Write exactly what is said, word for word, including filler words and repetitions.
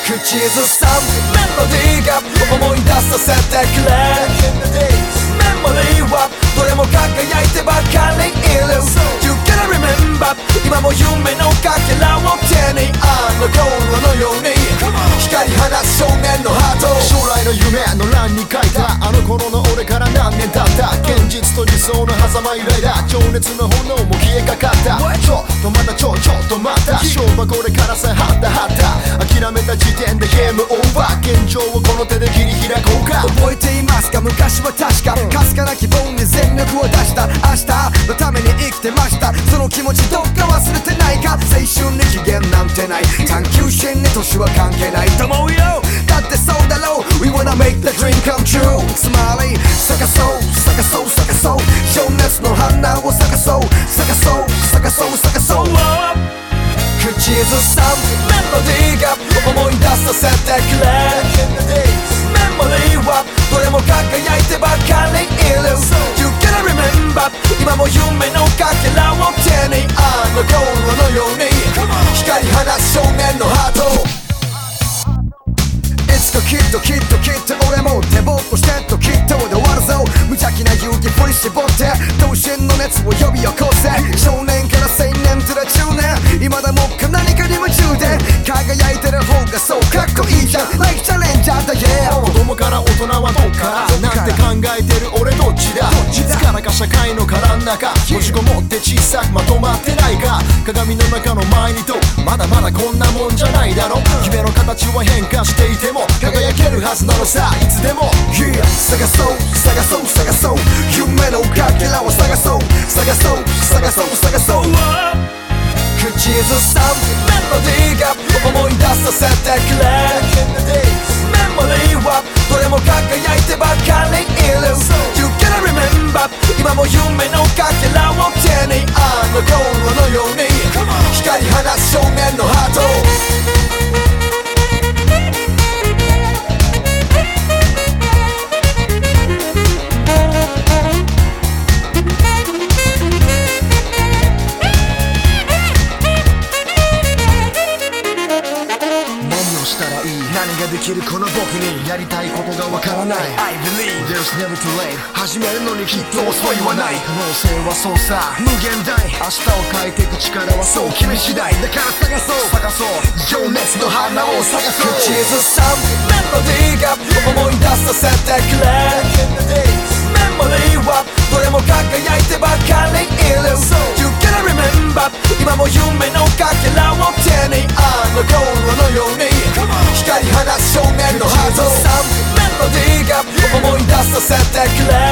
口ずさむメロディーが思い出させてくれメモリーはどれも輝いてばかりいる You gotta remember 今も夢のかけらを手にあの頃のように光り放つ少年のハート将来の夢の欄に書いたあの頃の俺から何年経った現実と理想の狭間揺れだ情熱の炎も消えかかったちょっとまたちょちょっとまた勝負はこれからさはったはった諦めた時点でゲームオーバー現状をこの手で切り開こうか覚えていますか昔は確かかすかな希望に全力を出した明日のために生きてましたその気持ちどっか忘れてないか青春に期限なんてない探求心に年は関係ないと思うよだってそうだろう We wanna make the dream come true スマイリー探そう探そう探そう情熱の花を探そう探そう探そう探そう口ずさむメロディーが思い出させてくれメモリーはどれも輝いてばかりいる You gotta remember 今も夢のかけらを手にあの頃のように光り放つ少年のハートいつかきっときっときっと俺も手ぼっとしてときっとで終わるぞ無邪気な勇気振り絞って闘神の熱を呼び起こせ少年から青年ずら中年今だもっか何かに夢中で輝いてる方がそうかっこいいじゃん Like Challenger だ Yeah 子供から大人はどっからなんて考えてる俺どっちだいつからか社会の殻の中閉じこもって小さくまとまってないか鏡の中の前にとまだまだこんなもんじゃないだろ夢の形は変化していても輝けるはずなのさいつでも Yeah 探そう探そう探そう夢のかけらを探そう探そう探そう探そう口ずさむメロディーが思い出させてくれメモリーはどれも輝いてばかりいる You gotta remember 今も夢のかけらを手にあの頃のように光り放つ少年のハート何ができるこの僕にやりたいことがわからない I believe There's never too late 始めるのにきっと遅いはない可能性はそうさ無限大明日を変えていく力はそう君次第だから探そう探そう情熱の花を探そう口ずさむメロディーが思い出させてくれメモリーはどれも輝いてばかりいる You gotta remember 今も夢のかけらを手にあの頃のように光り放つ少年のハートメロディーが思い出させてくれ